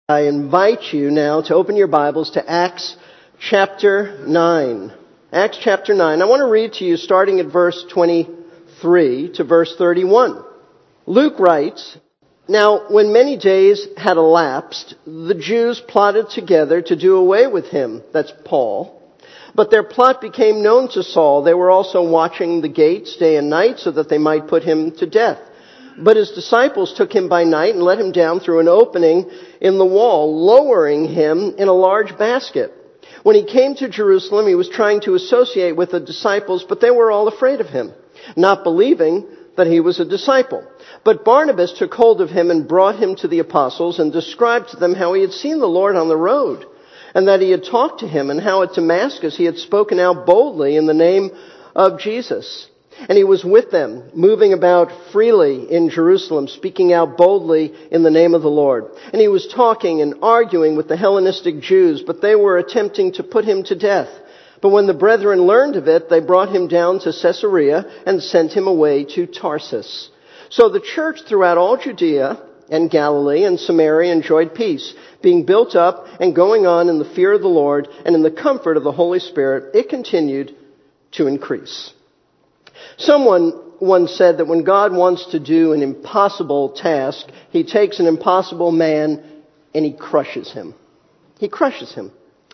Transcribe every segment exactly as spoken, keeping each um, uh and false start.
I invite you now to open your Bibles to Acts chapter nine. Acts chapter nine. I want to read to you starting at verse twenty-three to verse thirty-one. Luke writes, "Now, when many days had elapsed, the Jews plotted together to do away with him," that's Paul, "but their plot became known to Saul. They were also watching the gates day and night so that they might put him to death. But his disciples took him by night and let him down through an opening in the wall, lowering him in a large basket. When he came to Jerusalem, he was trying to associate with the disciples, but they were all afraid of him, not believing that he was a disciple. But Barnabas took hold of him and brought him to the apostles and described to them how he had seen the Lord on the road, and that he had talked to him, and how at Damascus he had spoken out boldly in the name of Jesus. And he was with them, moving about freely in Jerusalem, speaking out boldly in the name of the Lord. And he was talking and arguing with the Hellenistic Jews, but they were attempting to put him to death. But when the brethren learned of it, they brought him down to Caesarea and sent him away to Tarsus. So the church throughout all Judea and Galilee and Samaria enjoyed peace, being built up and going on in the fear of the Lord and in the comfort of the Holy Spirit. It continued to increase." Someone once said that when God wants to do an impossible task, he takes an impossible man and he crushes him. He crushes him.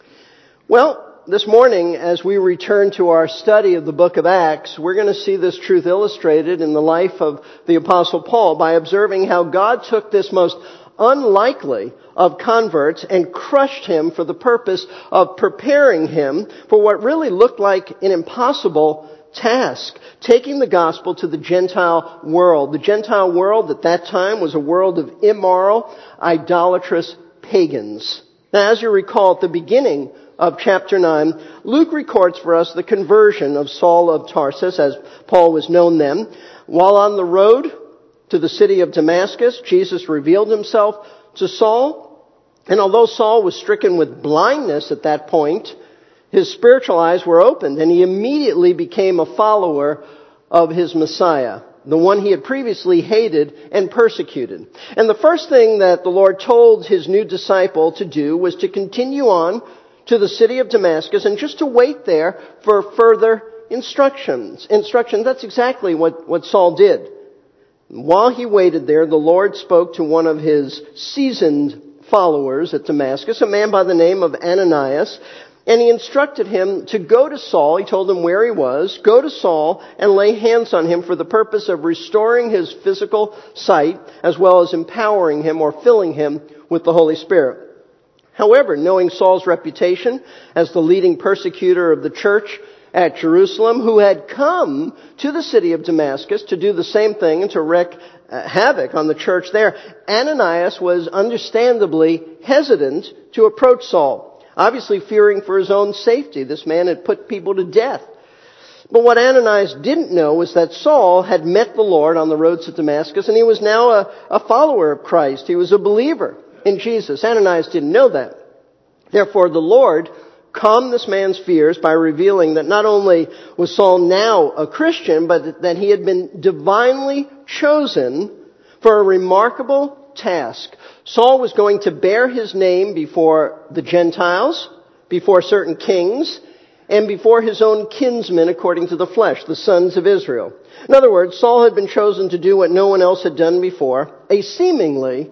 Well, this morning, as we return to our study of the book of Acts, we're going to see this truth illustrated in the life of the Apostle Paul by observing how God took this most unlikely of converts and crushed him for the purpose of preparing him for what really looked like an impossible task, taking the gospel to the Gentile world. The Gentile world at that time was a world of immoral, idolatrous pagans. Now, as you recall, at the beginning of chapter nine, Luke records for us the conversion of Saul of Tarsus, as Paul was known then. While on the road to the city of Damascus, Jesus revealed himself to Saul. And although Saul was stricken with blindness at that point, his spiritual eyes were opened, and he immediately became a follower of his Messiah, the one he had previously hated and persecuted. And the first thing that the Lord told his new disciple to do was to continue on to the city of Damascus and just to wait there for further instructions. Instructions, that's exactly what, what Saul did. While he waited there, the Lord spoke to one of his seasoned followers at Damascus, a man by the name of Ananias, and he instructed him to go to Saul. He told him where he was. Go to Saul and lay hands on him for the purpose of restoring his physical sight, as well as empowering him or filling him with the Holy Spirit. However, knowing Saul's reputation as the leading persecutor of the church at Jerusalem, who had come to the city of Damascus to do the same thing and to wreak uh, havoc on the church there, Ananias was understandably hesitant to approach Saul. Obviously fearing for his own safety. This man had put people to death. But what Ananias didn't know was that Saul had met the Lord on the road to Damascus, and he was now a, a follower of Christ. He was a believer in Jesus. Ananias didn't know that. Therefore, the Lord calmed this man's fears by revealing that not only was Saul now a Christian, but that he had been divinely chosen for a remarkable task. Saul was going to bear his name before the Gentiles, before certain kings, and before his own kinsmen according to the flesh, the sons of Israel. In other words, Saul had been chosen to do what no one else had done before, a seemingly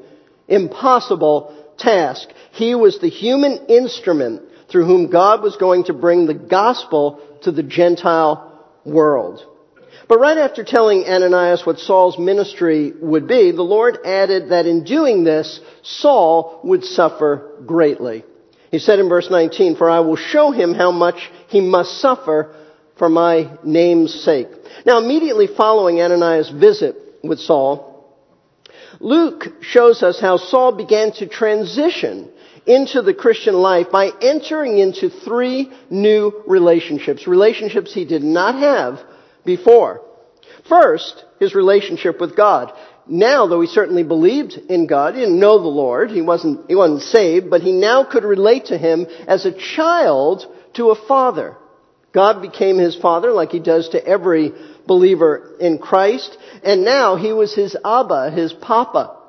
impossible task. He was the human instrument through whom God was going to bring the gospel to the Gentile world. But right after telling Ananias what Saul's ministry would be, the Lord added that in doing this, Saul would suffer greatly. He said in verse nineteen, "For I will show him how much he must suffer for my name's sake." Now, immediately following Ananias' visit with Saul, Luke shows us how Saul began to transition into the Christian life by entering into three new relationships, relationships he did not have before. First, his relationship with God. Now, though he certainly believed in God, he didn't know the Lord, he wasn't, he wasn't saved, but he now could relate to him as a child to a father. God became his father like he does to every believer in Christ, and now he was his Abba, his Papa.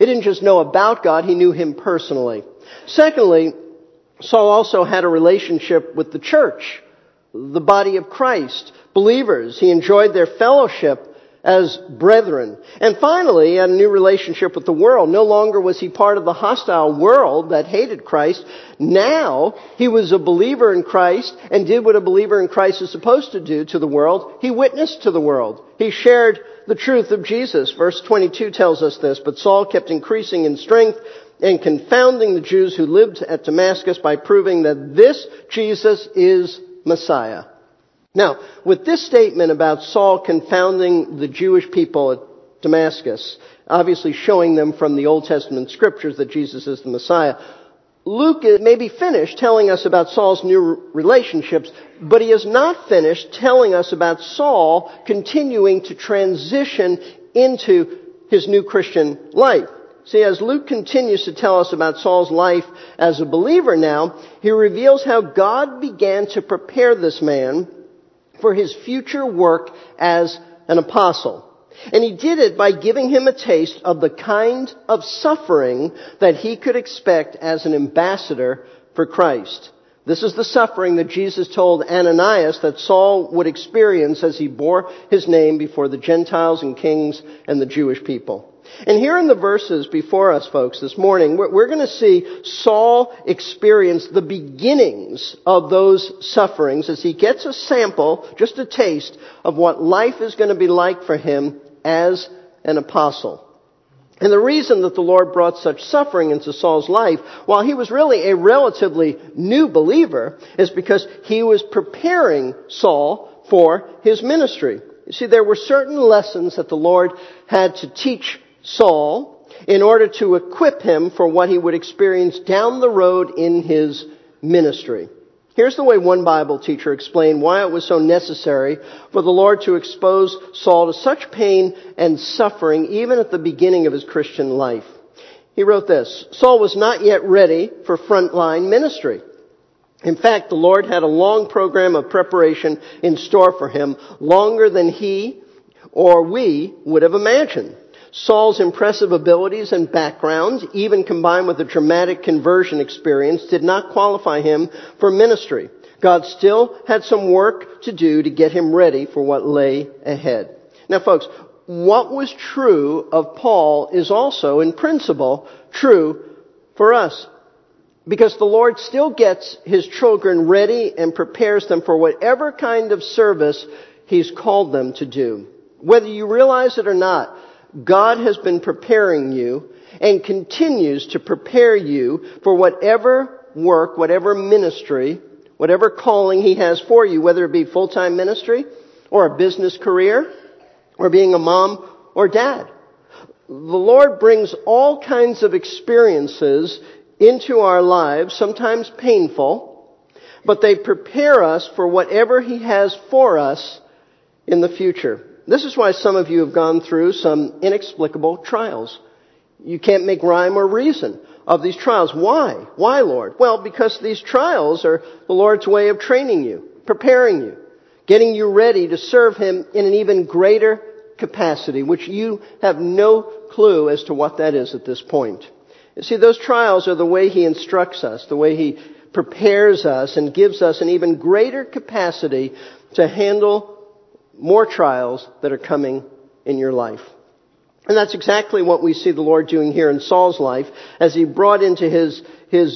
He didn't just know about God, he knew him personally. Secondly, Saul also had a relationship with the church, the body of Christ, believers. He enjoyed their fellowship as brethren. And finally, he had a new relationship with the world. No longer was he part of the hostile world that hated Christ. Now, he was a believer in Christ and did what a believer in Christ is supposed to do to the world. He witnessed to the world. He shared the truth of Jesus. Verse twenty-two tells us this, "But Saul kept increasing in strength and confounding the Jews who lived at Damascus by proving that this Jesus is Messiah." Now, with this statement about Saul confounding the Jewish people at Damascus, obviously showing them from the Old Testament scriptures that Jesus is the Messiah, Luke may be finished telling us about Saul's new relationships, but he is not finished telling us about Saul continuing to transition into his new Christian life. See, as Luke continues to tell us about Saul's life as a believer now, he reveals how God began to prepare this man for his future work as an apostle. And he did it by giving him a taste of the kind of suffering that he could expect as an ambassador for Christ. This is the suffering that Jesus told Ananias that Saul would experience as he bore his name before the Gentiles and kings and the Jewish people. And here in the verses before us, folks, this morning, we're going to see Saul experience the beginnings of those sufferings as he gets a sample, just a taste, of what life is going to be like for him as an apostle. And the reason that the Lord brought such suffering into Saul's life, while he was really a relatively new believer, is because he was preparing Saul for his ministry. You see, there were certain lessons that the Lord had to teach Saul in order to equip him for what he would experience down the road in his ministry. Here's the way one Bible teacher explained why it was so necessary for the Lord to expose Saul to such pain and suffering even at the beginning of his Christian life. He wrote this: Saul was not yet ready for frontline ministry. In fact, the Lord had a long program of preparation in store for him, longer than he or we would have imagined. Saul's impressive abilities and background, even combined with a dramatic conversion experience, did not qualify him for ministry. God still had some work to do to get him ready for what lay ahead. Now, folks, what was true of Paul is also, in principle, true for us. Because the Lord still gets his children ready and prepares them for whatever kind of service he's called them to do. Whether you realize it or not, God has been preparing you and continues to prepare you for whatever work, whatever ministry, whatever calling he has for you, whether it be full-time ministry or a business career or being a mom or dad. The Lord brings all kinds of experiences into our lives, sometimes painful, but they prepare us for whatever he has for us in the future. This is why some of you have gone through some inexplicable trials. You can't make rhyme or reason of these trials. Why? Why, Lord? Well, because these trials are the Lord's way of training you, preparing you, getting you ready to serve him in an even greater capacity, which you have no clue as to what that is at this point. You see, those trials are the way he instructs us, the way he prepares us and gives us an even greater capacity to handle more trials that are coming in your life. And that's exactly what we see the Lord doing here in Saul's life as he brought into his, his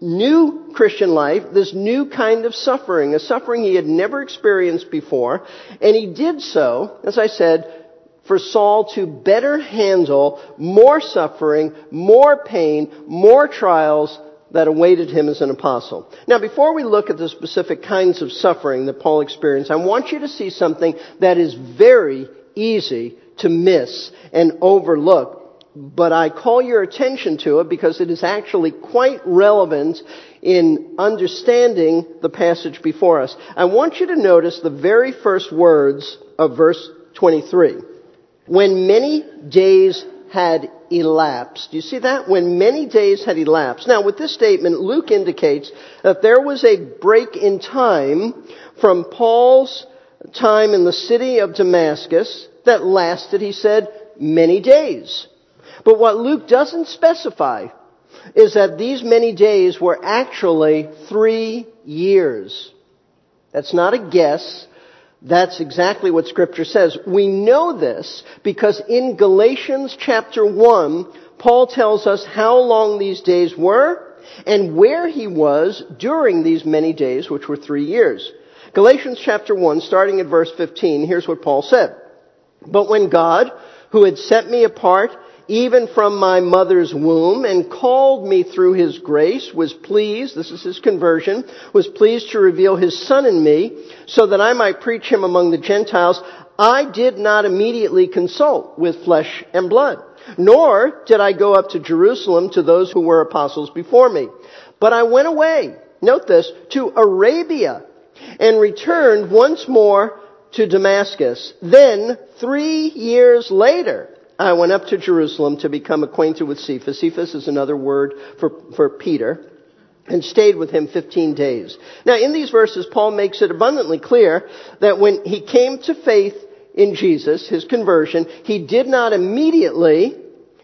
new Christian life this new kind of suffering, a suffering he had never experienced before. And he did so, as I said, for Saul to better handle more suffering, more pain, more trials that awaited him as an apostle. Now, before we look at the specific kinds of suffering that Paul experienced, I want you to see something that is very easy to miss and overlook. But I call your attention to it because it is actually quite relevant in understanding the passage before us. I want you to notice the very first words of verse twenty-three. When many days had elapsed. Do you see that? When many days had elapsed. Now, with this statement, Luke indicates that there was a break in time from Paul's time in the city of Damascus that lasted, he said, many days. But what Luke doesn't specify is that these many days were actually three years. That's not a guess. That's exactly what Scripture says. We know this because in Galatians chapter one, Paul tells us how long these days were and where he was during these many days, which were three years. Galatians chapter one, starting at verse fifteen, here's what Paul said. But when God, who had set me apart even from my mother's womb and called me through His grace, was pleased, this is his conversion, was pleased to reveal His Son in me so that I might preach Him among the Gentiles, I did not immediately consult with flesh and blood, nor did I go up to Jerusalem to those who were apostles before me. But I went away, note this, to Arabia and returned once more to Damascus. Then, three years later, I went up to Jerusalem to become acquainted with Cephas. Cephas is another word for, for Peter, and stayed with him fifteen days. Now, in these verses, Paul makes it abundantly clear that when he came to faith in Jesus, his conversion, he did not immediately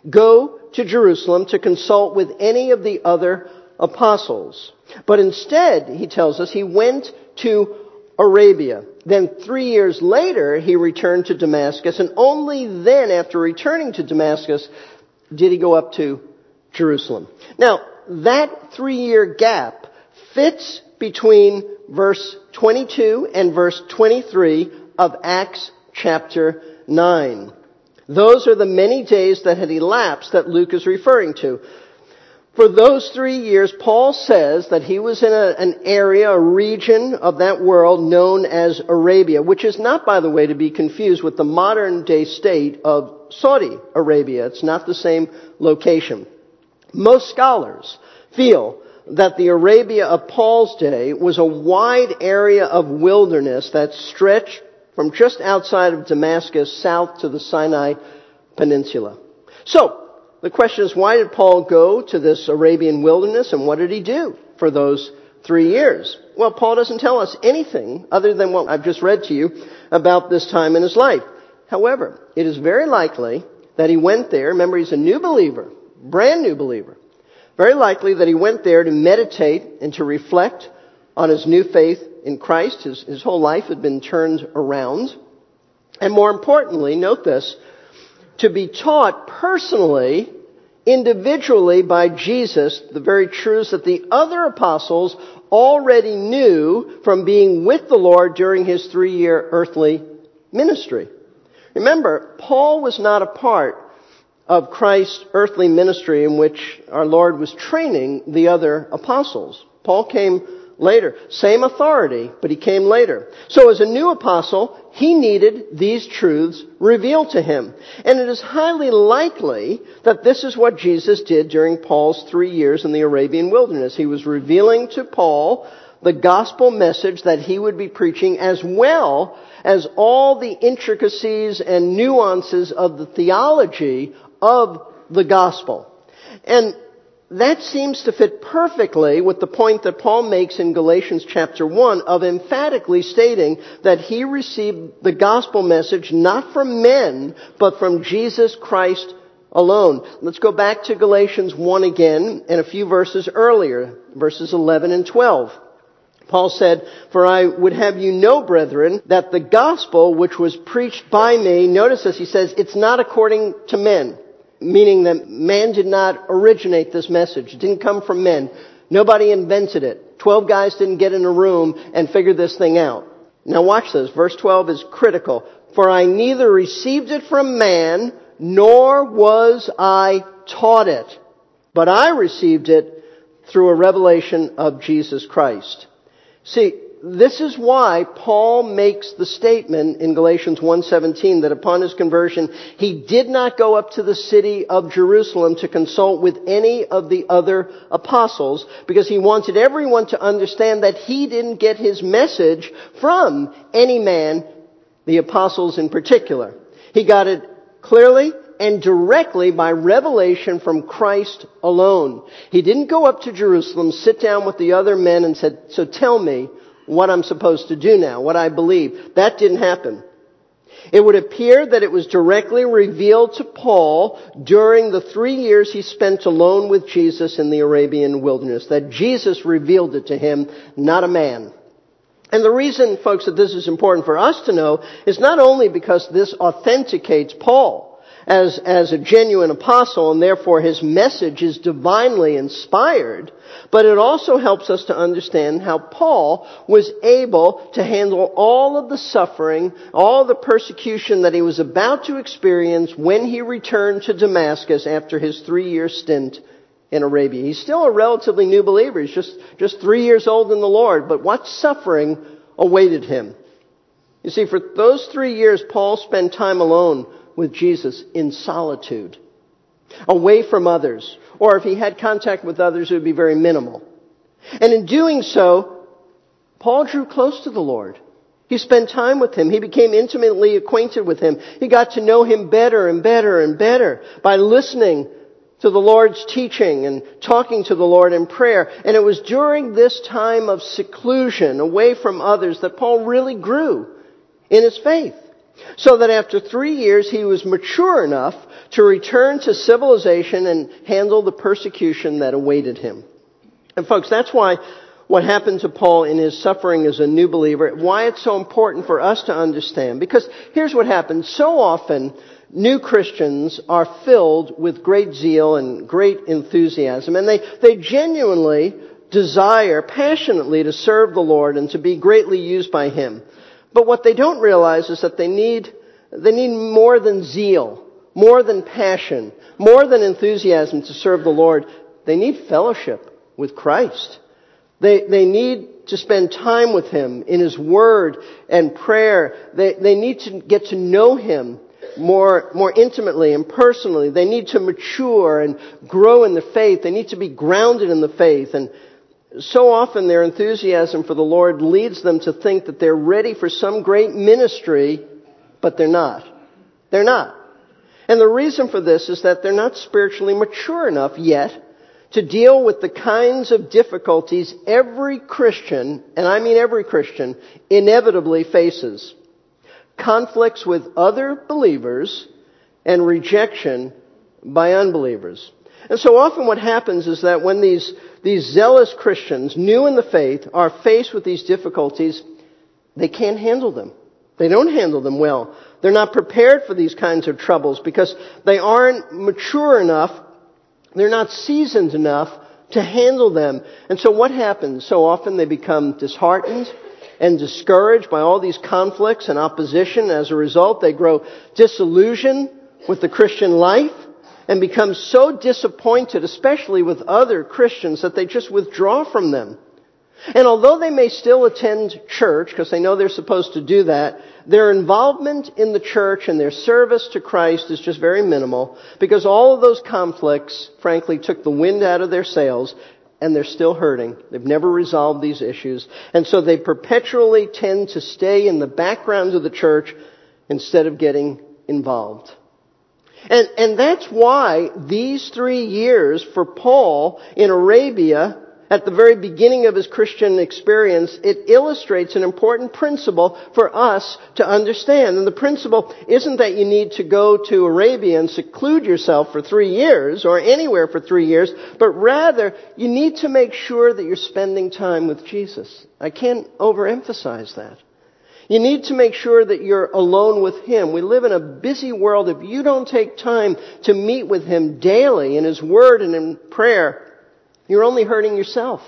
go to Jerusalem to consult with any of the other apostles. But instead, he tells us, he went to Arabia. Then three years later, he returned to Damascus, and only then, after returning to Damascus, did he go up to Jerusalem. Now, that three-year gap fits between verse twenty-two and verse twenty-three of Acts chapter nine. Those are the many days that had elapsed that Luke is referring to. For those three years, Paul says that he was in a, an area, a region of that world known as Arabia, which is not, by the way, to be confused with the modern day state of Saudi Arabia. It's not the same location. Most scholars feel that the Arabia of Paul's day was a wide area of wilderness that stretched from just outside of Damascus south to the Sinai Peninsula. So, the question is, why did Paul go to this Arabian wilderness, and what did he do for those three years? Well, Paul doesn't tell us anything other than what I've just read to you about this time in his life. However, it is very likely that he went there. Remember, he's a new believer, brand new believer. Very likely that he went there to meditate and to reflect on his new faith in Christ. His, his whole life had been turned around. And more importantly, note this, to be taught personally, individually by Jesus, the very truths that the other apostles already knew from being with the Lord during his three-year earthly ministry. Remember, Paul was not a part of Christ's earthly ministry in which our Lord was training the other apostles. Paul came later. Same authority, but he came later. So as a new apostle, he needed these truths revealed to him. And it is highly likely that this is what Jesus did during Paul's three years in the Arabian wilderness. He was revealing to Paul the gospel message that he would be preaching, as well as all the intricacies and nuances of the theology of the gospel. And that seems to fit perfectly with the point that Paul makes in Galatians chapter one of emphatically stating that he received the gospel message not from men, but from Jesus Christ alone. Let's go back to Galatians one again and a few verses earlier, verses eleven and twelve. Paul said, "For I would have you know, brethren, that the gospel which was preached by me," notice this, he says, "it's not according to men." Meaning that man did not originate this message. It didn't come from men. Nobody invented it. Twelve guys didn't get in a room and figure this thing out. Now watch this. Verse twelve is critical. "For I neither received it from man, nor was I taught it, but I received it through a revelation of Jesus Christ." See, this is why Paul makes the statement in Galatians one seventeen that upon his conversion, he did not go up to the city of Jerusalem to consult with any of the other apostles, because he wanted everyone to understand that he didn't get his message from any man, the apostles in particular. He got it clearly and directly by revelation from Christ alone. He didn't go up to Jerusalem, sit down with the other men and said, "So tell me what I'm supposed to do now, what I believe." That didn't happen. It would appear that it was directly revealed to Paul during the three years he spent alone with Jesus in the Arabian wilderness, that Jesus revealed it to him, not a man. And the reason, folks, that this is important for us to know is not only because this authenticates Paul as, as a genuine apostle, and therefore his message is divinely inspired, but it also helps us to understand how Paul was able to handle all of the suffering, all the persecution that he was about to experience when he returned to Damascus after his three-year stint in Arabia. He's still a relatively new believer. He's just, just three years old in the Lord, but what suffering awaited him? You see, for those three years, Paul spent time alone with Jesus in solitude, away from others, or if he had contact with others, it would be very minimal. And in doing so, Paul drew close to the Lord. He spent time with him. He became intimately acquainted with him. He got to know him better and better and better by listening to the Lord's teaching and talking to the Lord in prayer. And it was during this time of seclusion, away from others, that Paul really grew in his faith. So that after three years, he was mature enough to return to civilization and handle the persecution that awaited him. And folks, that's why what happened to Paul in his suffering as a new believer, why it's so important for us to understand. Because here's what happens. So often, new Christians are filled with great zeal and great enthusiasm, and they, they genuinely desire passionately to serve the Lord and to be greatly used by Him. But what they don't realize is that they need, they need more than zeal, more than passion, more than enthusiasm to serve the Lord. They need fellowship with Christ. They, they need to spend time with Him in His Word and prayer. They, they need to get to know Him more, more intimately and personally. They need to mature and grow in the faith. They need to be grounded in the faith. And so often their enthusiasm for the Lord leads them to think that they're ready for some great ministry, but they're not. They're not. And the reason for this is that they're not spiritually mature enough yet to deal with the kinds of difficulties every Christian, and I mean every Christian, inevitably faces. Conflicts with other believers and rejection by unbelievers. And so often what happens is that when these, these zealous Christians, new in the faith, are faced with these difficulties, they can't handle them. They don't handle them well. They're not prepared for these kinds of troubles because they aren't mature enough, they're not seasoned enough to handle them. And so what happens? So often they become disheartened and discouraged by all these conflicts and opposition. As a result, they grow disillusioned with the Christian life and become so disappointed, especially with other Christians, that they just withdraw from them. And although they may still attend church, because they know they're supposed to do that, their involvement in the church and their service to Christ is just very minimal, because all of those conflicts, frankly, took the wind out of their sails, and they're still hurting. They've never resolved these issues. And so they perpetually tend to stay in the background of the church instead of getting involved. And, and that's why these three years for Paul in Arabia, at the very beginning of his Christian experience, it illustrates an important principle for us to understand. And the principle isn't that you need to go to Arabia and seclude yourself for three years or anywhere for three years, but rather you need to make sure that you're spending time with Jesus. I can't overemphasize that. You need to make sure that you're alone with Him. We live in a busy world. If you don't take time to meet with Him daily in His Word and in prayer, you're only hurting yourself.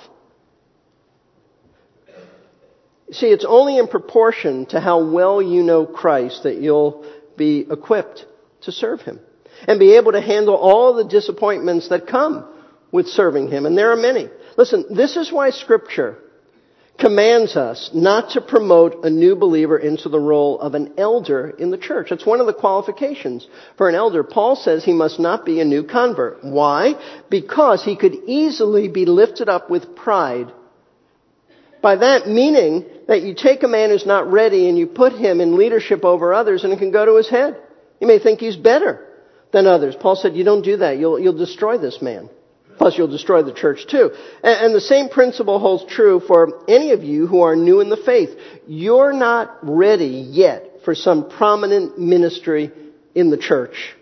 See, it's only in proportion to how well you know Christ that you'll be equipped to serve Him and be able to handle all the disappointments that come with serving Him. And there are many. Listen, this is why Scripture commands us not to promote a new believer into the role of an elder in the church. It's one of the qualifications for an elder. Paul says he must not be a new convert. Why? Because he could easily be lifted up with pride. By that meaning that you take a man who's not ready and you put him in leadership over others and it can go to his head. You may think he's better than others. Paul said, you don't do that. You'll, you'll destroy this man. Plus, you'll destroy the church too. And, and the same principle holds true for any of you who are new in the faith. You're not ready yet for some prominent ministry in the church.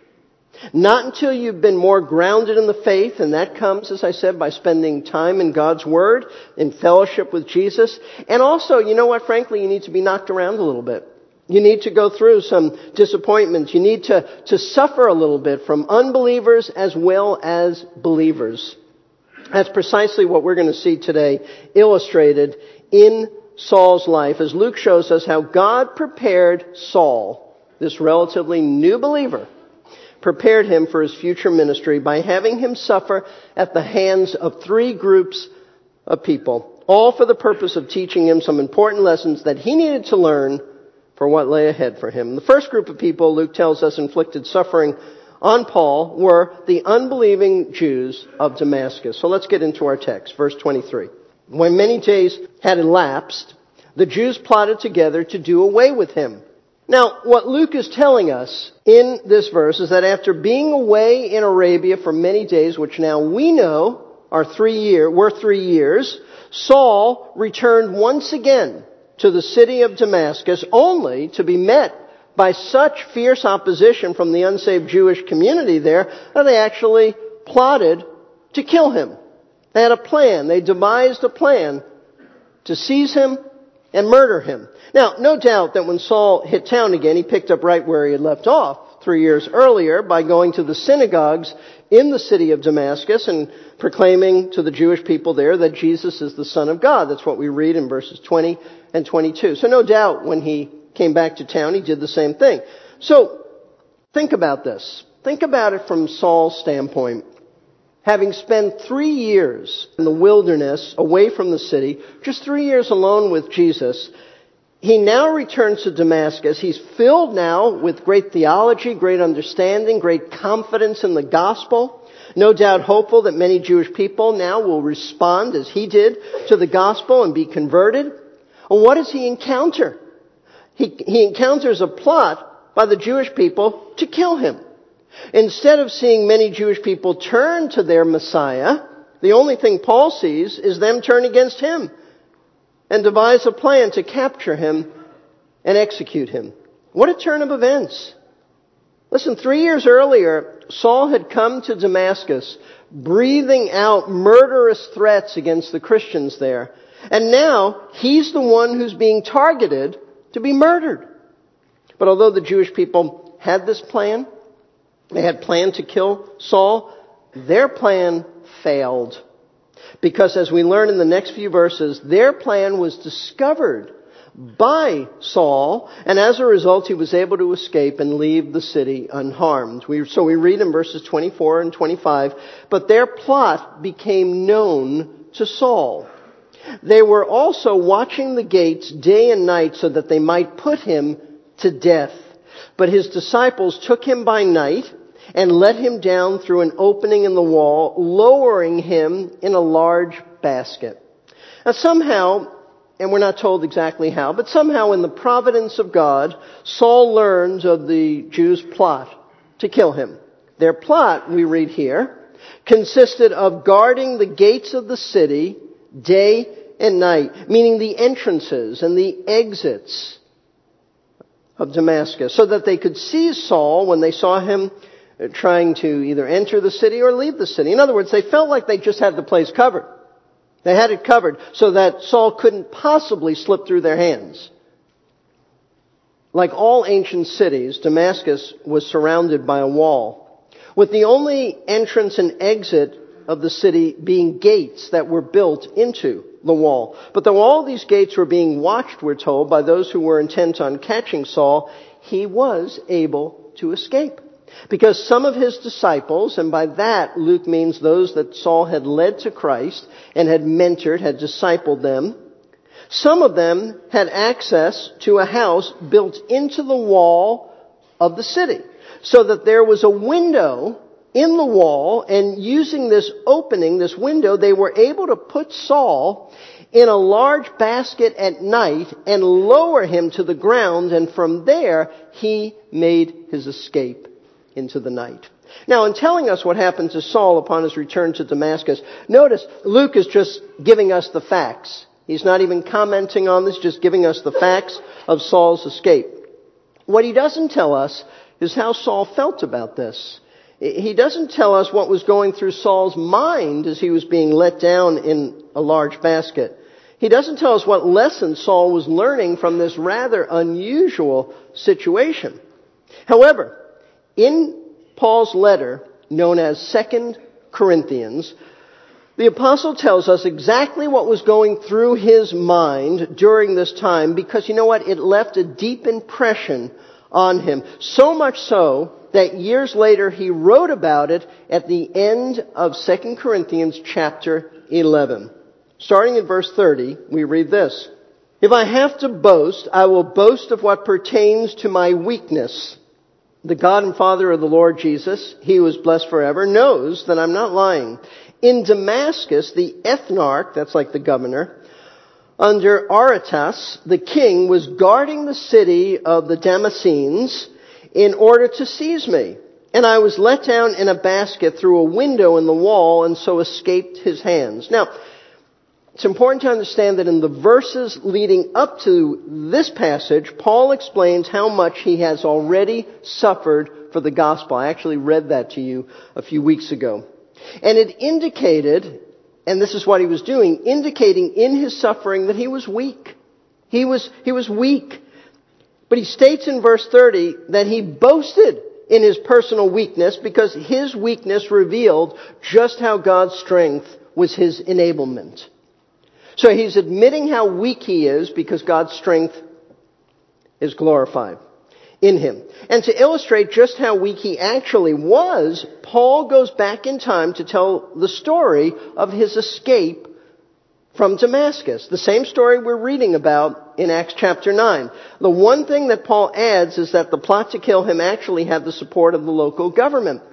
Not until you've been more grounded in the faith, and that comes, as I said, by spending time in God's Word, in fellowship with Jesus. And also, you know what, frankly, you need to be knocked around a little bit. You need to go through some disappointments. You need to, to suffer a little bit from unbelievers as well as believers. That's precisely what we're going to see today illustrated in Saul's life, as Luke shows us how God prepared Saul, this relatively new believer, prepared him for his future ministry by having him suffer at the hands of three groups of people, all for the purpose of teaching him some important lessons that he needed to learn for what lay ahead for him. The first group of people, Luke tells us, inflicted suffering on Paul were the unbelieving Jews of Damascus. So let's get into our text, verse twenty-three. When many days had elapsed, the Jews plotted together to do away with him. Now, what Luke is telling us in this verse is that after being away in Arabia for many days, which now we know are three year, were three years, Saul returned once again to the city of Damascus, only to be met by such fierce opposition from the unsaved Jewish community there that they actually plotted to kill him. They had a plan. They devised a plan to seize him and murder him. Now, no doubt that when Saul hit town again, he picked up right where he had left off three years earlier by going to the synagogues in the city of Damascus and proclaiming to the Jewish people there that Jesus is the Son of God. That's what we read in verses twenty and twenty-two. So no doubt when he came back to town, he did the same thing. So think about this. Think about it from Saul's standpoint. Having spent three years in the wilderness, away from the city, just three years alone with Jesus, he now returns to Damascus. He's filled now with great theology, great understanding, great confidence in the gospel. No doubt hopeful that many Jewish people now will respond as he did to the gospel and be converted. And what does he encounter? He, he encounters a plot by the Jewish people to kill him. Instead of seeing many Jewish people turn to their Messiah, the only thing Paul sees is them turn against him and devise a plan to capture him and execute him. What a turn of events. Listen, three years earlier, Saul had come to Damascus breathing out murderous threats against the Christians there. And now he's the one who's being targeted to be murdered. But although the Jewish people had this plan, they had planned to kill Saul, their plan failed. Because as we learn in the next few verses, their plan was discovered by Saul, and as a result he was able to escape and leave the city unharmed. We, so we read in verses twenty-four and twenty-five, but their plot became known to Saul. They were also watching the gates day and night so that they might put him to death. But his disciples took him by night and let him down through an opening in the wall, lowering him in a large basket. Now somehow, and we're not told exactly how, but somehow in the providence of God, Saul learns of the Jews' plot to kill him. Their plot, we read here, consisted of guarding the gates of the city day and night, meaning the entrances and the exits of Damascus, so that they could seize Saul when they saw him trying to either enter the city or leave the city. In other words, they felt like they just had the place covered. They had it covered so that Saul couldn't possibly slip through their hands. Like all ancient cities, Damascus was surrounded by a wall, with the only entrance and exit of the city being gates that were built into the wall. But though all these gates were being watched, we're told, by those who were intent on catching Saul, he was able to escape. Because some of his disciples, and by that Luke means those that Saul had led to Christ and had mentored, had discipled them, some of them had access to a house built into the wall of the city, so that there was a window in the wall, and using this opening, this window, they were able to put Saul in a large basket at night and lower him to the ground, and from there he made his escape into the night. Now, in telling us what happened to Saul upon his return to Damascus, notice Luke is just giving us the facts. He's not even commenting on this, just giving us the facts of Saul's escape. What he doesn't tell us is how Saul felt about this. He doesn't tell us what was going through Saul's mind as he was being let down in a large basket. He doesn't tell us what lesson Saul was learning from this rather unusual situation. However, in Paul's letter, known as Second Corinthians, the apostle tells us exactly what was going through his mind during this time, because you know what? It left a deep impression on him. So much so that years later he wrote about it at the end of Second Corinthians chapter eleven. Starting in verse thirty, we read this. If I have to boast, I will boast of what pertains to my weakness. The God and Father of the Lord Jesus, he who is blessed forever, knows that I'm not lying. In Damascus, the ethnarch, that's like the governor, under Aretas, the king, was guarding the city of the Damascenes in order to seize me. And I was let down in a basket through a window in the wall and so escaped his hands. Now, it's important to understand that in the verses leading up to this passage, Paul explains how much he has already suffered for the gospel. I actually read that to you a few weeks ago. And it indicated, and this is what he was doing, indicating in his suffering that he was weak. He was, he was weak. But he states in verse thirty that he boasted in his personal weakness because his weakness revealed just how God's strength was his enablement. So he's admitting how weak he is because God's strength is glorified in him. And to illustrate just how weak he actually was, Paul goes back in time to tell the story of his escape from Damascus. The same story we're reading about in Acts chapter nine. The one thing that Paul adds is that the plot to kill him actually had the support of the local government,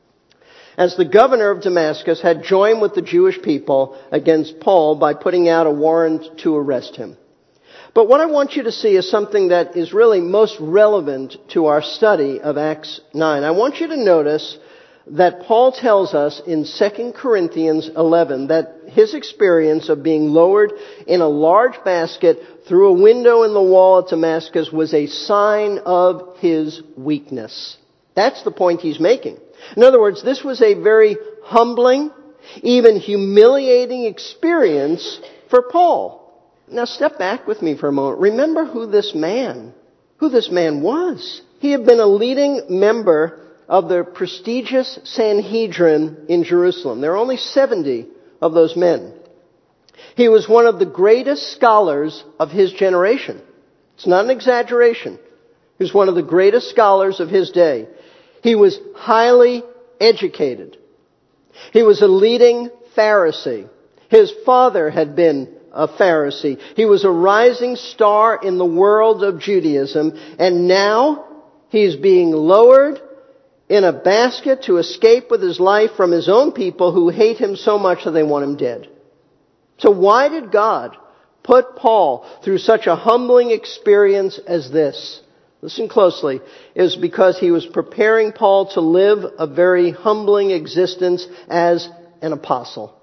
as the governor of Damascus had joined with the Jewish people against Paul by putting out a warrant to arrest him. But what I want you to see is something that is really most relevant to our study of Acts nine. I want you to notice that Paul tells us in Second Corinthians eleven that his experience of being lowered in a large basket through a window in the wall at Damascus was a sign of his weakness. That's the point he's making. In other words, this was a very humbling, even humiliating experience for Paul. Now step back with me for a moment. Remember who this man, who this man was. He had been a leading member of the prestigious Sanhedrin in Jerusalem. There are only seventy of those men. He was one of the greatest scholars of his generation. It's not an exaggeration. He was one of the greatest scholars of his day. He was highly educated. He was a leading Pharisee. His father had been a Pharisee. He was a rising star in the world of Judaism, and now he's being lowered in a basket to escape with his life from his own people who hate him so much that they want him dead. So why did God put Paul through such a humbling experience as this? Listen closely. It was because he was preparing Paul to live a very humbling existence as an apostle.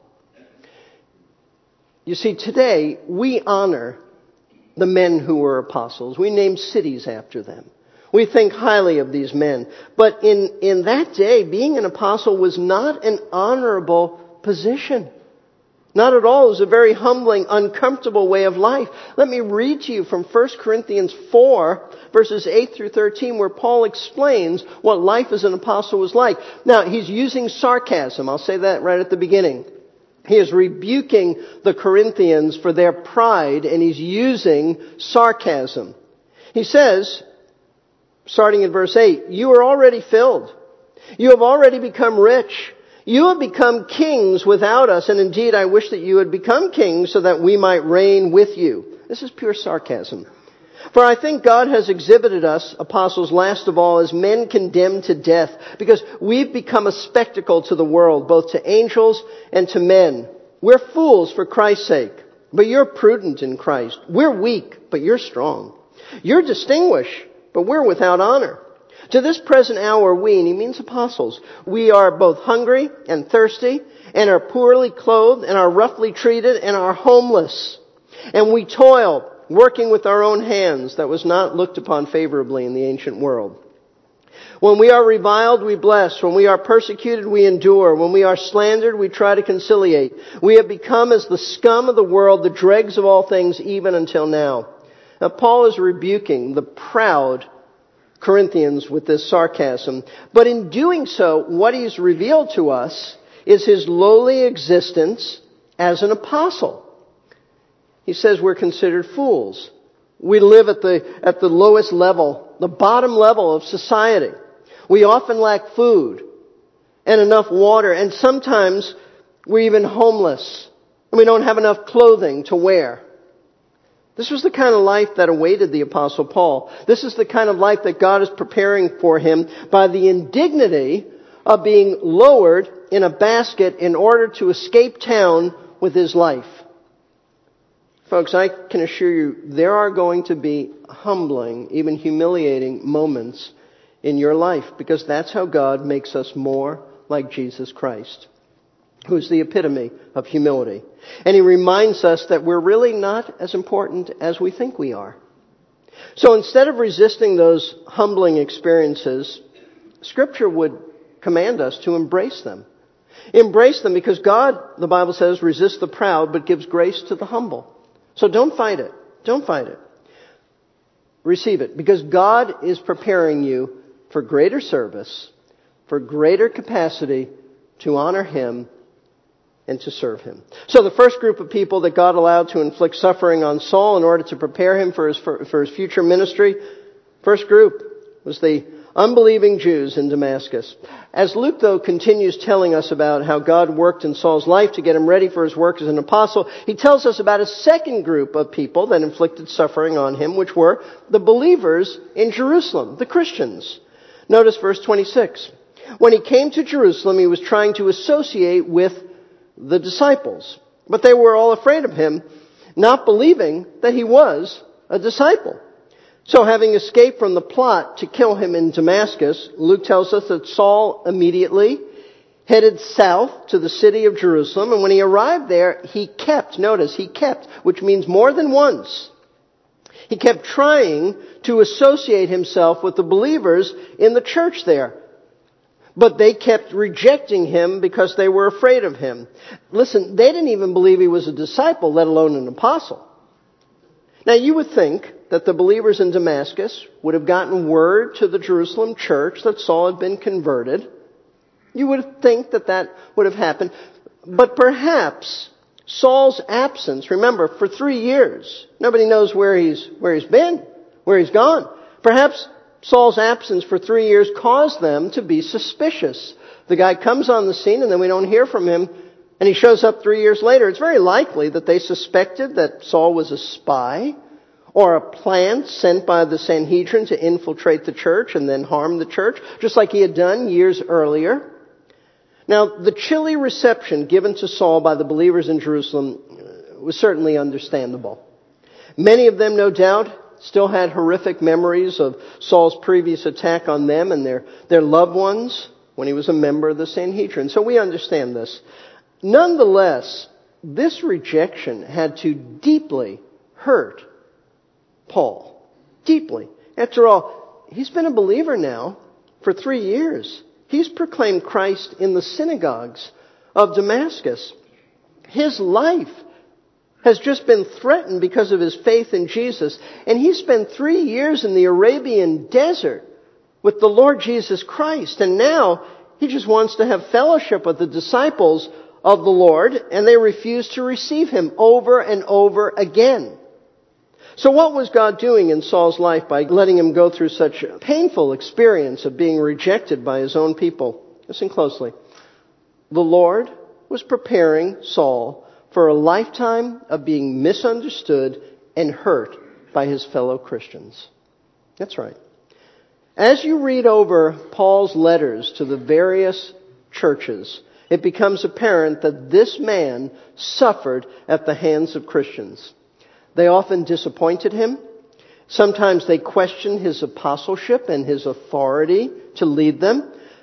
You see, today we honor the men who were apostles. We name cities after them. We think highly of these men. But in, in that day, being an apostle was not an honorable position. Not at all. It was a very humbling, uncomfortable way of life. Let me read to you from First Corinthians four, verses eight through thirteen, where Paul explains what life as an apostle was like. Now, he's using sarcasm. I'll say that right at the beginning. He is rebuking the Corinthians for their pride, and he's using sarcasm. He says, starting in verse eight, "You are already filled. You have already become rich. You have become kings without us, and indeed I wish that you had become kings so that we might reign with you." This is pure sarcasm. "For I think God has exhibited us, apostles last of all, as men condemned to death, because we've become a spectacle to the world, both to angels and to men. We're fools for Christ's sake, but you're prudent in Christ. We're weak, but you're strong. You're distinguished, but we're without honor. To this present hour we," and he means apostles, "we are both hungry and thirsty, and are poorly clothed, and are roughly treated, and are homeless. And we toil working with our own hands that was not looked upon favorably in the ancient world. When we are reviled, we bless. When we are persecuted, we endure. When we are slandered, we try to conciliate. We have become as the scum of the world, the dregs of all things, even until now. Now, Paul is rebuking the proud Corinthians with this sarcasm. But in doing so, what he's revealed to us is his lowly existence as an apostle. He says we're considered fools. We live at the, at the lowest level, the bottom level of society. We often lack food and enough water, and sometimes we're even homeless, and we don't have enough clothing to wear. This was the kind of life that awaited the Apostle Paul. This is the kind of life that God is preparing for him by the indignity of being lowered in a basket in order to escape town with his life. Folks, I can assure you there are going to be humbling, even humiliating moments in your life, because that's how God makes us more like Jesus Christ, who's the epitome of humility. And he reminds us that we're really not as important as we think we are. So instead of resisting those humbling experiences, Scripture would command us to embrace them. Embrace them because God, the Bible says, resists the proud but gives grace to the humble. So don't fight it. Don't fight it. Receive it, because God is preparing you for greater service, for greater capacity to honor Him and to serve Him. So the first group of people that God allowed to inflict suffering on Saul in order to prepare him for his, for, for his future ministry, first group was the unbelieving Jews in Damascus. As Luke, though, continues telling us about how God worked in Saul's life to get him ready for his work as an apostle, he tells us about a second group of people that inflicted suffering on him, which were the believers in Jerusalem, the Christians. Notice verse twenty-six. When he came to Jerusalem, he was trying to associate with the disciples, but they were all afraid of him, not believing that he was a disciple. So having escaped from the plot to kill him in Damascus, Luke tells us that Saul immediately headed south to the city of Jerusalem, and when he arrived there, he kept, notice, he kept, which means more than once, he kept trying to associate himself with the believers in the church there. But they kept rejecting him because they were afraid of him. Listen, they didn't even believe he was a disciple, let alone an apostle. Now you would think that the believers in Damascus would have gotten word to the Jerusalem church that Saul had been converted. You would think that that would have happened. But perhaps Saul's absence, remember, for three years, nobody knows where he's, where he's been, where he's gone. Perhaps Saul's absence for three years caused them to be suspicious. The guy comes on the scene and then we don't hear from him, and he shows up three years later. It's very likely that they suspected that Saul was a spy or a plant sent by the Sanhedrin to infiltrate the church and then harm the church, just like he had done years earlier. Now, the chilly reception given to Saul by the believers in Jerusalem was certainly understandable. Many of them, no doubt, still had horrific memories of Saul's previous attack on them and their, their loved ones when he was a member of the Sanhedrin. So we understand this. Nonetheless, this rejection had to deeply hurt Paul. Deeply. After all, he's been a believer now for three years. He's proclaimed Christ in the synagogues of Damascus. His life has just been threatened because of his faith in Jesus. And he spent three years in the Arabian desert with the Lord Jesus Christ. And now he just wants to have fellowship with the disciples of the Lord, and they refuse to receive him over and over again. So what was God doing in Saul's life by letting him go through such a painful experience of being rejected by his own people? Listen closely. The Lord was preparing Saul for a lifetime of being misunderstood and hurt by his fellow Christians. That's right. As you read over Paul's letters to the various churches, it becomes apparent that this man suffered at the hands of Christians. They often disappointed him. Sometimes they questioned his apostleship and his authority to lead them.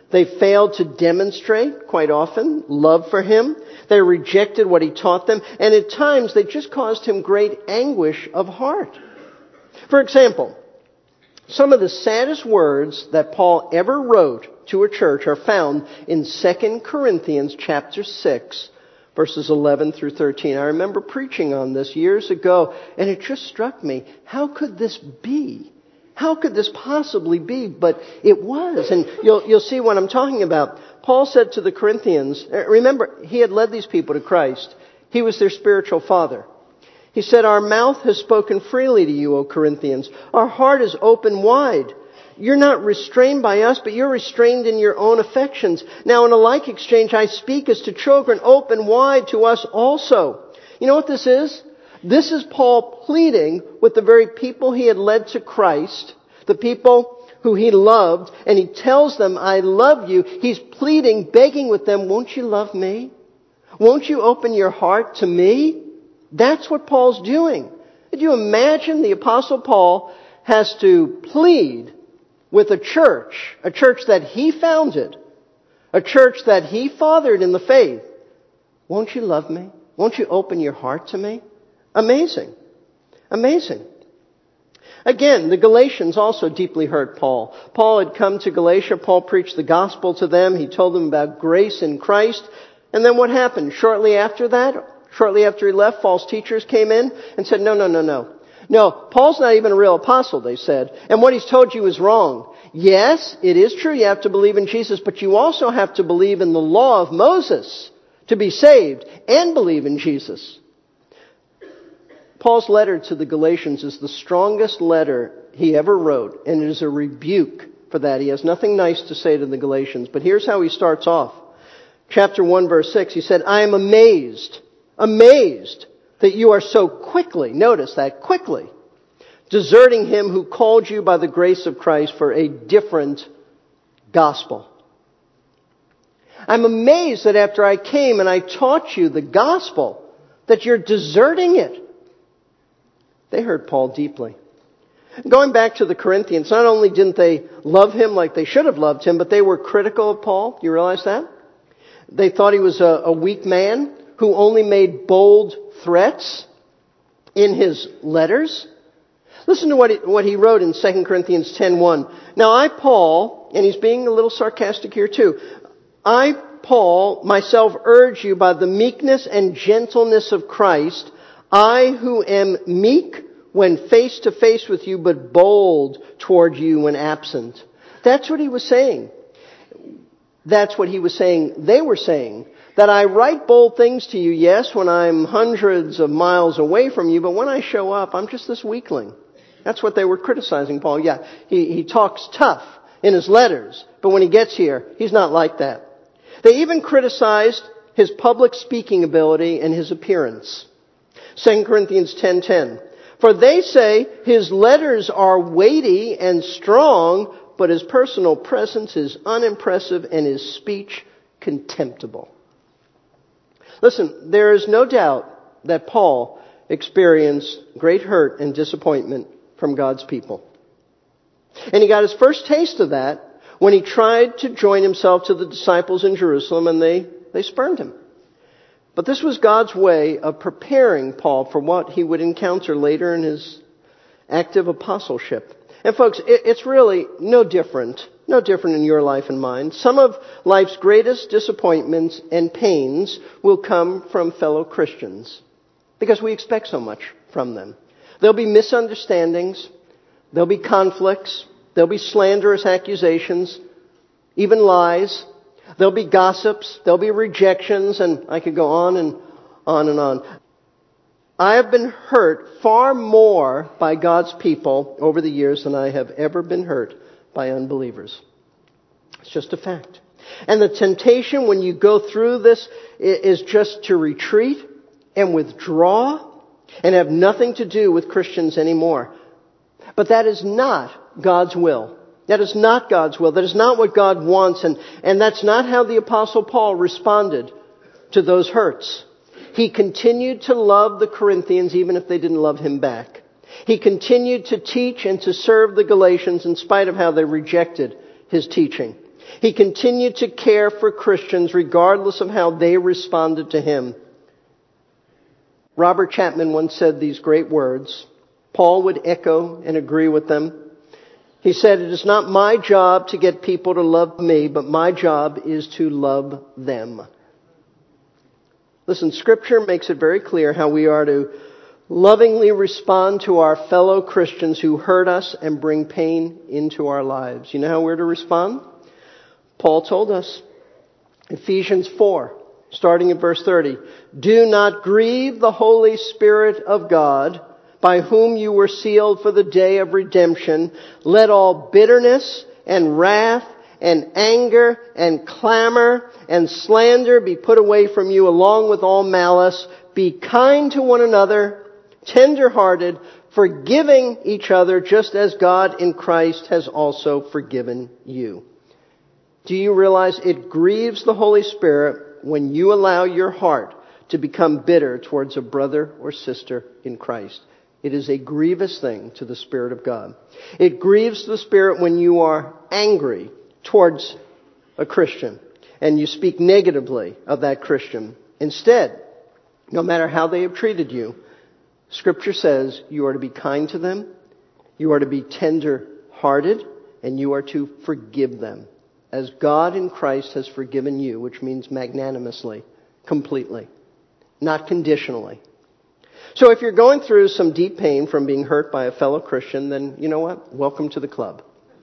They failed to demonstrate, quite often, love for him. They rejected what he taught them. And at times, they just caused him great anguish of heart. For example, some of the saddest words that Paul ever wrote to a church are found in Second Corinthians chapter six, verses eleven through thirteen. I remember preaching on this years ago, and it just struck me. How could this be? How could this possibly be? But it was. And you'll, you'll see what I'm talking about. Paul said to the Corinthians, remember, he had led these people to Christ. He was their spiritual father. He said, our mouth has spoken freely to you, O Corinthians. Our heart is open wide. You're not restrained by us, but you're restrained in your own affections. Now, in a like exchange, I speak as to children, open wide to us also. You know what this is? This is Paul pleading with the very people he had led to Christ, the people who he loved, and he tells them, I love you. He's pleading, begging with them, won't you love me? Won't you open your heart to me? That's what Paul's doing. Could you imagine the Apostle Paul has to plead with a church, a church that he founded, a church that he fathered in the faith. Won't you love me? Won't you open your heart to me? Amazing. Amazing. Again, the Galatians also deeply hurt Paul. Paul had come to Galatia. Paul preached the gospel to them. He told them about grace in Christ. And then what happened? Shortly after that, shortly after he left, false teachers came in and said, no, no, no, no. No, Paul's not even a real apostle, they said. And what he's told you is wrong. Yes, it is true you have to believe in Jesus, but you also have to believe in the law of Moses to be saved and believe in Jesus. Paul's letter to the Galatians is the strongest letter he ever wrote, and it is a rebuke for that. He has nothing nice to say to the Galatians, but here's how he starts off. Chapter one, verse six, he said, I am amazed, amazed that you are so quickly, notice that, quickly, deserting him who called you by the grace of Christ for a different gospel. I'm amazed that after I came and I taught you the gospel, that you're deserting it. They hurt Paul deeply. Going back to the Corinthians, not only didn't they love him like they should have loved him, but they were critical of Paul. Do you realize that? They thought he was a, a weak man who only made bold threats in his letters. Listen to what he, what he wrote in Second Corinthians ten one. Now I, Paul, and he's being a little sarcastic here too, I, Paul, myself urge you by the meekness and gentleness of Christ, I who am meek when face to face with you, but bold toward you when absent. That's what he was saying. That's what he was saying. They were saying that I write bold things to you, yes, when I'm hundreds of miles away from you, but when I show up, I'm just this weakling. That's what they were criticizing Paul. Yeah, he, he talks tough in his letters, but when he gets here, he's not like that. They even criticized his public speaking ability and his appearance. Second Corinthians ten ten. For they say his letters are weighty and strong, but his personal presence is unimpressive and his speech contemptible. Listen, there is no doubt that Paul experienced great hurt and disappointment from God's people. And he got his first taste of that when he tried to join himself to the disciples in Jerusalem, and they, they spurned him. But this was God's way of preparing Paul for what he would encounter later in his active apostleship. And folks, it, it's really no different, no different in your life and mine. Some of life's greatest disappointments and pains will come from fellow Christians because we expect so much from them. There'll be misunderstandings, there'll be conflicts, there'll be slanderous accusations, even lies. There'll be gossips, there'll be rejections, and I could go on and on and on. I have been hurt far more by God's people over the years than I have ever been hurt by unbelievers. It's just a fact. And the temptation when you go through this is just to retreat and withdraw and have nothing to do with Christians anymore. But that is not God's will. That is not God's will. That is not what God wants. And, and that's not how the Apostle Paul responded to those hurts. He continued to love the Corinthians even if they didn't love him back. He continued to teach and to serve the Galatians in spite of how they rejected his teaching. He continued to care for Christians regardless of how they responded to him. Robert Chapman once said these great words. Paul would echo and agree with them. He said, "It is not my job to get people to love me, but my job is to love them." Listen, Scripture makes it very clear how we are to lovingly respond to our fellow Christians who hurt us and bring pain into our lives. You know how we're to respond? Paul told us, Ephesians four, starting at verse thirty, "Do not grieve the Holy Spirit of God, by whom you were sealed for the day of redemption. Let all bitterness and wrath and anger and clamor and slander be put away from you, along with all malice. Be kind to one another, tender-hearted, forgiving each other, just as God in Christ has also forgiven you." Do you realize it grieves the Holy Spirit when you allow your heart to become bitter towards a brother or sister in Christ? It is a grievous thing to the Spirit of God. It grieves the Spirit when you are angry towards a Christian and you speak negatively of that Christian. Instead, no matter how they have treated you, Scripture says you are to be kind to them, you are to be tender-hearted, and you are to forgive them, as God in Christ has forgiven you, which means magnanimously, completely, not conditionally. So if you're going through some deep pain from being hurt by a fellow Christian, then you know what? Welcome to the club.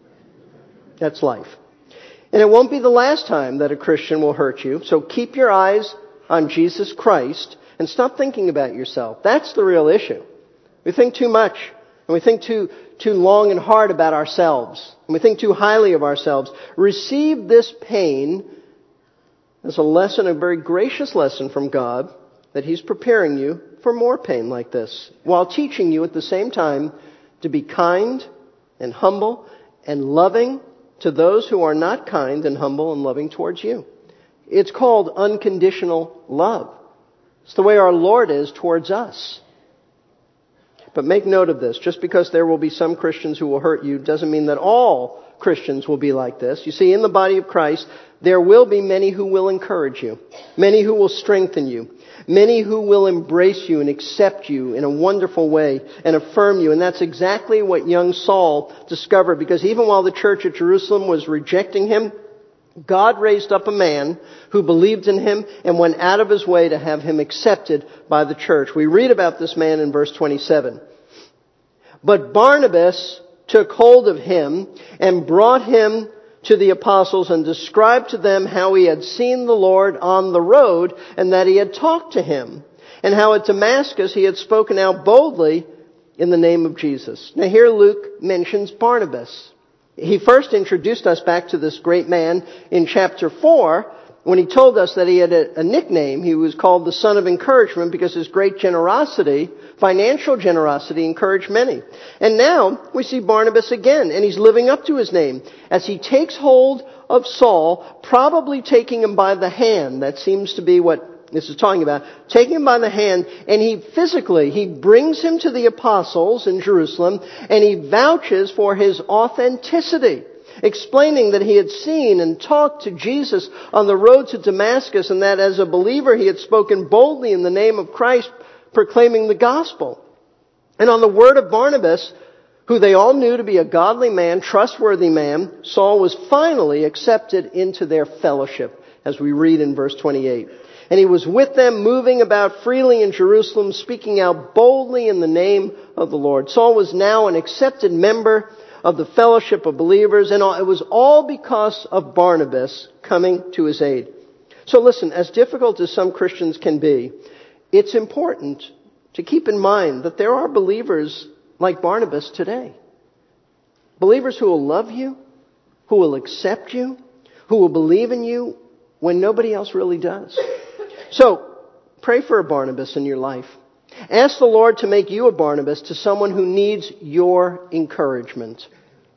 That's life. And it won't be the last time that a Christian will hurt you. So keep your eyes on Jesus Christ and stop thinking about yourself. That's the real issue. We think too much, and we think too too long and hard about ourselves, and we think too highly of ourselves. Receive this pain as a lesson, a very gracious lesson from God, that He's preparing you for more pain like this, while teaching you at the same time to be kind and humble and loving to those who are not kind and humble and loving towards you. It's called unconditional love. It's the way our Lord is towards us. But make note of this. Just because there will be some Christians who will hurt you doesn't mean that all Christians will be like this. You see, in the body of Christ, there will be many who will encourage you, many who will strengthen you, many who will embrace you and accept you in a wonderful way and affirm you. And that's exactly what young Saul discovered, because even while the church at Jerusalem was rejecting him, God raised up a man who believed in him and went out of his way to have him accepted by the church. We read about this man in verse twenty-seven. "But Barnabas took hold of him and brought him to the apostles and described to them how he had seen the Lord on the road and that he had talked to him, and how at Damascus he had spoken out boldly in the name of Jesus." Now here Luke mentions Barnabas. He first introduced us back to this great man in chapter four when he told us that he had a, a nickname. He was called the Son of Encouragement because his great generosity, financial generosity, encouraged many. And now we see Barnabas again, and he's living up to his name as he takes hold of Saul, probably taking him by the hand. That seems to be what this is talking about. Taking him by the hand, and he physically, he brings him to the apostles in Jerusalem, and he vouches for his authenticity, explaining that he had seen and talked to Jesus on the road to Damascus, and that as a believer he had spoken boldly in the name of Christ, proclaiming the gospel. And on the word of Barnabas, who they all knew to be a godly man, trustworthy man, Saul was finally accepted into their fellowship, as we read in verse twenty-eight. "And he was with them, moving about freely in Jerusalem, speaking out boldly in the name of the Lord." Saul was now an accepted member of the fellowship of believers, and it was all because of Barnabas coming to his aid. So listen, as difficult as some Christians can be, it's important to keep in mind that there are believers like Barnabas today. Believers who will love you, who will accept you, who will believe in you when nobody else really does. So, pray for a Barnabas in your life. Ask the Lord to make you a Barnabas to someone who needs your encouragement.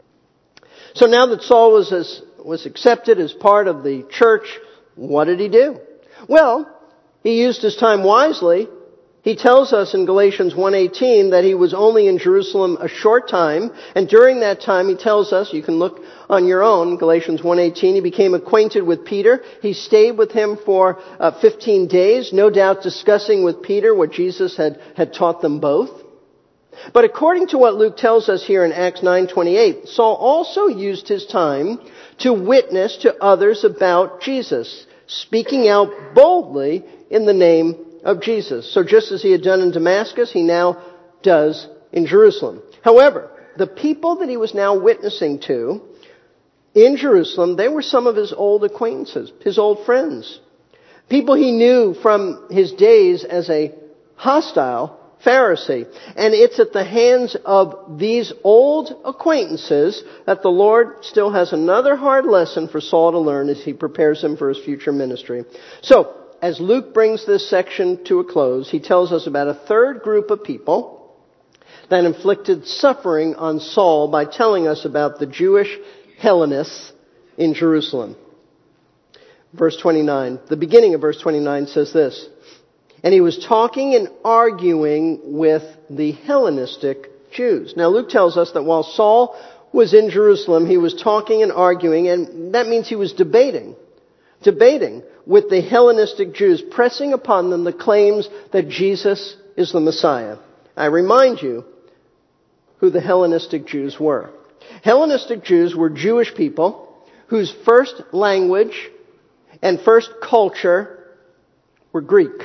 So now that Saul was as, was accepted as part of the church, what did he do? Well, he used his time wisely. He tells us in Galatians one eighteen that he was only in Jerusalem a short time, and during that time he tells us, you can look on your own, Galatians one eighteen, he became acquainted with Peter. He stayed with him for uh, fifteen days, no doubt discussing with Peter what Jesus had, had taught them both. But according to what Luke tells us here in Acts nine twenty-eight, Saul also used his time to witness to others about Jesus, speaking out boldly in the name of Jesus. So just as he had done in Damascus, he now does in Jerusalem. However, the people that he was now witnessing to in Jerusalem, they were some of his old acquaintances, his old friends. People he knew from his days as a hostile Pharisee. And it's at the hands of these old acquaintances that the Lord still has another hard lesson for Saul to learn as he prepares him for his future ministry. So, as Luke brings this section to a close, he tells us about a third group of people that inflicted suffering on Saul by telling us about the Jewish Hellenists in Jerusalem. Verse twenty-nine, the beginning of verse twenty-nine says this, and he was talking and arguing with the Hellenistic Jews. Now Luke tells us that while Saul was in Jerusalem, he was talking and arguing, and that means he was debating. Debating with the Hellenistic Jews, pressing upon them the claims that Jesus is the Messiah. I remind you who the Hellenistic Jews were. Hellenistic Jews were Jewish people whose first language and first culture were Greek.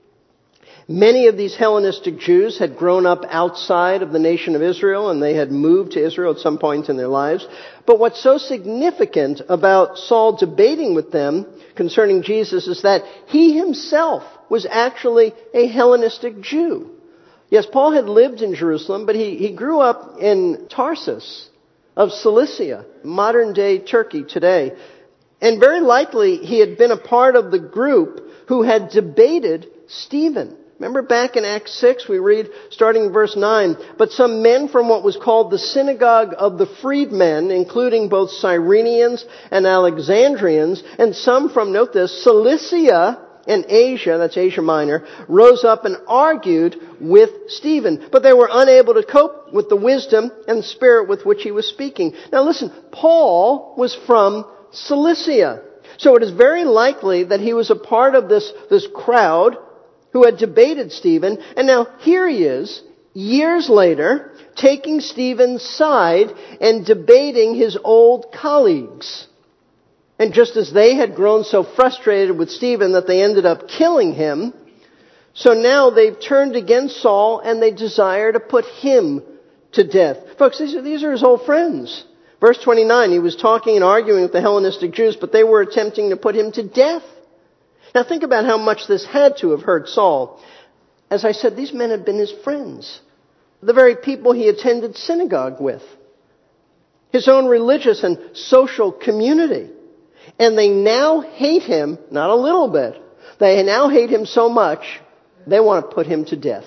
Many of these Hellenistic Jews had grown up outside of the nation of Israel, and they had moved to Israel at some point in their lives. But what's so significant about Saul debating with them concerning Jesus is that he himself was actually a Hellenistic Jew. Yes, Paul had lived in Jerusalem, but he, he grew up in Tarsus of Cilicia, modern-day Turkey today. And very likely he had been a part of the group who had debated Stephen. Remember back in Acts six, we read, starting in verse nine, but some men from what was called the synagogue of the freedmen, including both Cyrenians and Alexandrians, and some from, note this, Cilicia and Asia, that's Asia Minor, rose up and argued with Stephen. But they were unable to cope with the wisdom and spirit with which he was speaking. Now listen, Paul was from Cilicia. So it is very likely that he was a part of this, this crowd who had debated Stephen, and now here he is, years later, taking Stephen's side and debating his old colleagues. And just as they had grown so frustrated with Stephen that they ended up killing him, so now they've turned against Saul and they desire to put him to death. Folks, these are, these are his old friends. Verse twenty-nine, he was talking and arguing with the Hellenistic Jews, but they were attempting to put him to death. Now think about how much this had to have hurt Saul. As I said, these men had been his friends. The very people he attended synagogue with. His own religious and social community. And they now hate him, not a little bit. They now hate him so much, they want to put him to death.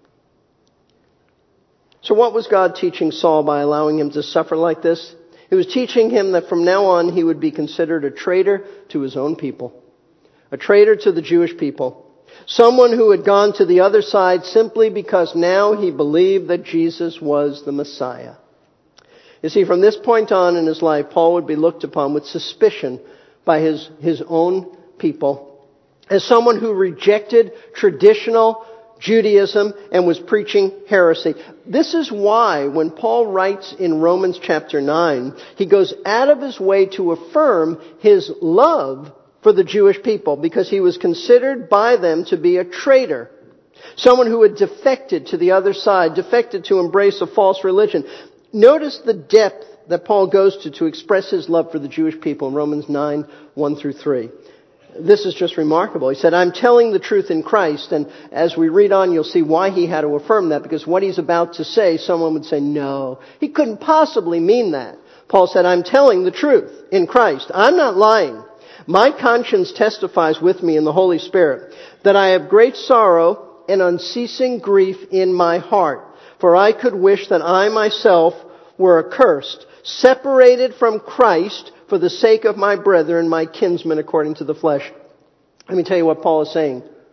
So what was God teaching Saul by allowing him to suffer like this? He was teaching him that from now on he would be considered a traitor to his own people. A traitor to the Jewish people. Someone who had gone to the other side simply because now he believed that Jesus was the Messiah. You see, from this point on in his life, Paul would be looked upon with suspicion by his, his own people as someone who rejected traditional Judaism and was preaching heresy. This is why when Paul writes in Romans chapter nine, he goes out of his way to affirm his love for the Jewish people, because he was considered by them to be a traitor. Someone who had defected to the other side, defected to embrace a false religion. Notice the depth that Paul goes to to express his love for the Jewish people in Romans nine, one through three. This is just remarkable. He said, I'm telling the truth in Christ. And as we read on, you'll see why he had to affirm that, because what he's about to say, someone would say, no, he couldn't possibly mean that. Paul said, I'm telling the truth in Christ. I'm not lying. My conscience testifies with me in the Holy Spirit that I have great sorrow and unceasing grief in my heart. For I could wish that I myself were accursed, separated from Christ for the sake of my brethren, my kinsmen according to the flesh. Let me tell you what Paul is saying.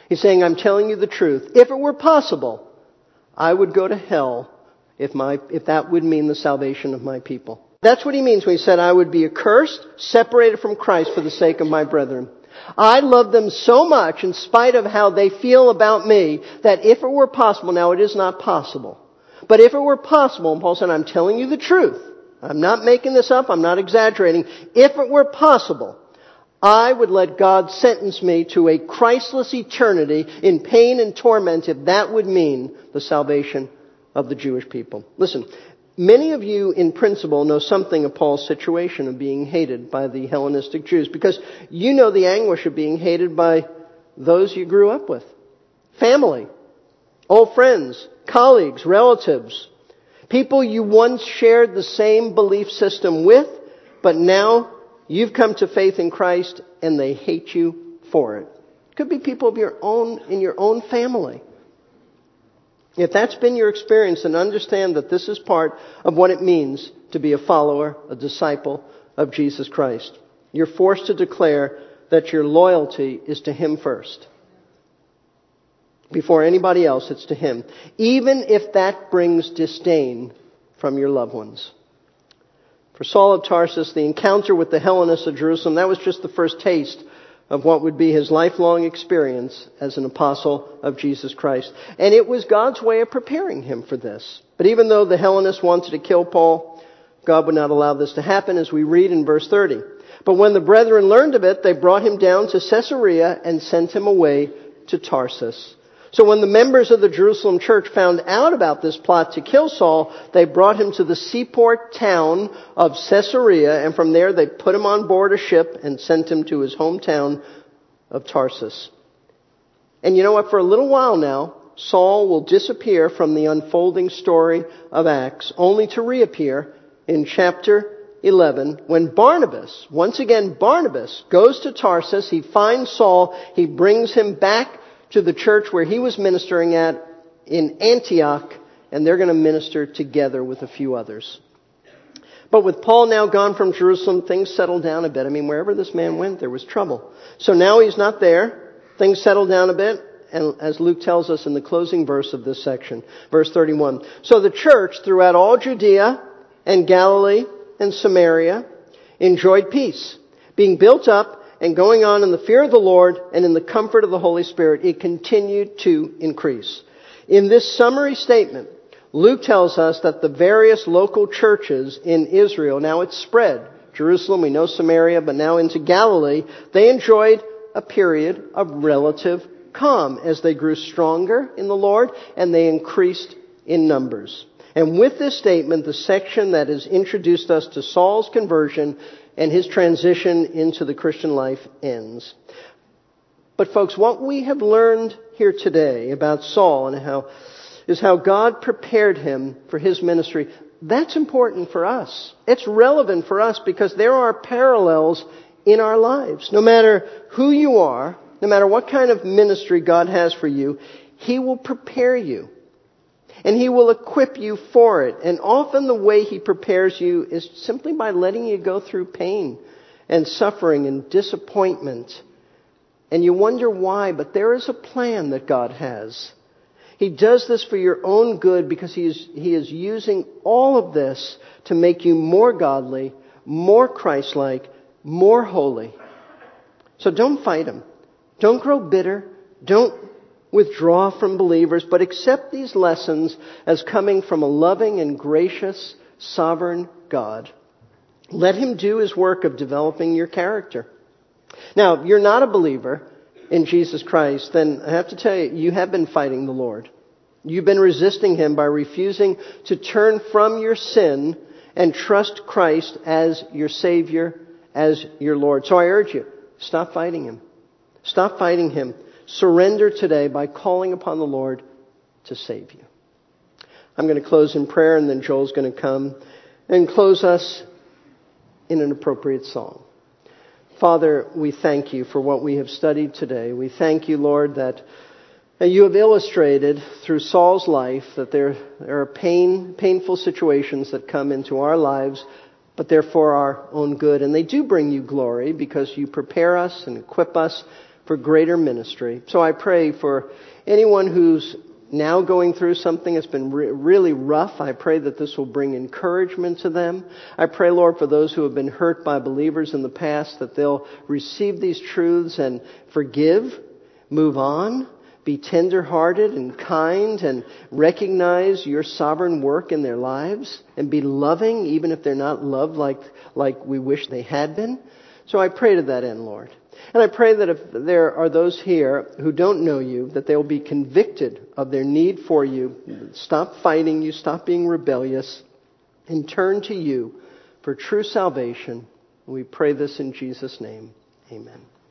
He's saying, I'm telling you the truth. If it were possible, I would go to hell if my if that would mean the salvation of my people. That's what he means when he said, I would be accursed, separated from Christ for the sake of my brethren. I love them so much in spite of how they feel about me that if it were possible, now it is not possible, but if it were possible, and Paul said, I'm telling you the truth. I'm not making this up. I'm not exaggerating. If it were possible, I would let God sentence me to a Christless eternity in pain and torment if that would mean the salvation of the Jewish people. Listen, many of you in principle know something of Paul's situation of being hated by the Hellenistic Jews because you know the anguish of being hated by those you grew up with. Family, old friends, colleagues, relatives, people you once shared the same belief system with, but now you've come to faith in Christ and they hate you for it. It could be people of your own, in your own family. If that's been your experience, then understand that this is part of what it means to be a follower, a disciple of Jesus Christ. You're forced to declare that your loyalty is to Him first. Before anybody else, it's to Him. Even if that brings disdain from your loved ones. For Saul of Tarsus, the encounter with the Hellenists of Jerusalem, that was just the first taste of what would be his lifelong experience as an apostle of Jesus Christ. And it was God's way of preparing him for this. But even though the Hellenists wanted to kill Paul, God would not allow this to happen, as we read in verse thirty. But when the brethren learned of it, they brought him down to Caesarea and sent him away to Tarsus. So when the members of the Jerusalem church found out about this plot to kill Saul, they brought him to the seaport town of Caesarea, and from there they put him on board a ship and sent him to his hometown of Tarsus. And you know what? For a little while now, Saul will disappear from the unfolding story of Acts, only to reappear in chapter eleven when Barnabas, once again Barnabas, goes to Tarsus. He finds Saul. He brings him back to the church where he was ministering at in Antioch, and they're going to minister together with a few others. But with Paul now gone from Jerusalem, things settled down a bit. I mean, wherever this man went, there was trouble. So now he's not there. Things settled down a bit, and as Luke tells us in the closing verse of this section, verse thirty-one. So the church throughout all Judea and Galilee and Samaria enjoyed peace, being built up and going on in the fear of the Lord and in the comfort of the Holy Spirit. It continued to increase. In this summary statement, Luke tells us that the various local churches in Israel, now it's spread. Jerusalem, we know Samaria, but now into Galilee, they enjoyed a period of relative calm as they grew stronger in the Lord and they increased in numbers. And with this statement, the section that has introduced us to Saul's conversion and his transition into the Christian life ends. But folks, what we have learned here today about Saul and how is how God prepared him for his ministry. That's important for us. It's relevant for us because there are parallels in our lives. No matter who you are, no matter what kind of ministry God has for you, He will prepare you. And He will equip you for it. And often the way He prepares you is simply by letting you go through pain and suffering and disappointment. And you wonder why, but there is a plan that God has. He does this for your own good because He is, he is using all of this to make you more godly, more Christ-like, more holy. So don't fight Him. Don't grow bitter. Don't withdraw from believers, but accept these lessons as coming from a loving and gracious, sovereign God. Let Him do His work of developing your character. Now, if you're not a believer in Jesus Christ, then I have to tell you, you have been fighting the Lord. You've been resisting Him by refusing to turn from your sin and trust Christ as your Savior, as your Lord. So I urge you, stop fighting Him. Stop fighting Him. Surrender today by calling upon the Lord to save you. I'm going to close in prayer, and then Joel's going to come and close us in an appropriate song. Father, we thank You for what we have studied today. We thank You, Lord, that You have illustrated through Saul's life that there, there are pain, painful situations that come into our lives, but they're for our own good. And they do bring You glory because You prepare us and equip us for greater ministry. So I pray for anyone who's now going through something that's been re- really rough. I pray that this will bring encouragement to them. I pray, Lord, for those who have been hurt by believers in the past, that they'll receive these truths and forgive, move on, be tender-hearted and kind, and recognize your sovereign work in their lives, and be loving even if they're not loved like, like we wish they had been. So I pray to that end, Lord. And I pray that if there are those here who don't know you, that they will be convicted of their need for you. Stop fighting you, stop being rebellious, and turn to you for true salvation. We pray this in Jesus' name. Amen.